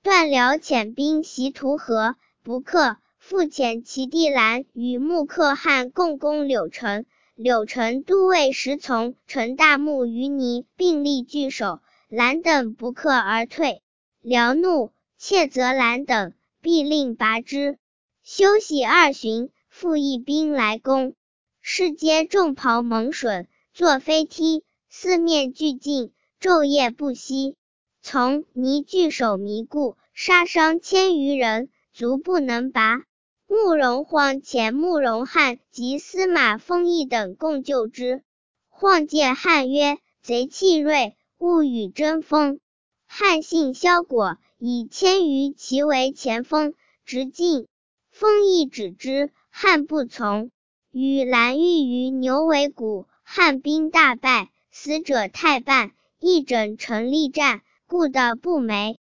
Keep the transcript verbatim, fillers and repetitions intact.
段辽遣兵袭图河，不克，复遣其弟兰与穆可汗共攻柳城。柳城都尉石从、陈大木与尼并力据守，兰等不克而退。辽怒，窃责兰等，必令拔之。休息二旬，复一兵来攻，士皆众袍蒙隼，坐飞梯，四面俱进，昼夜不息。从、尼据守迷固，杀伤千余人，卒不能拔。慕容晃遣慕容翰及司马丰毅等共救之。晃戒翰曰：贼气锐，勿与争锋。翰信萧果，以千余骑为前锋，直进。丰毅止之，翰不从，与蓝玉于牛尾谷，汉兵大败，死者太半，一整城力战，故的不没。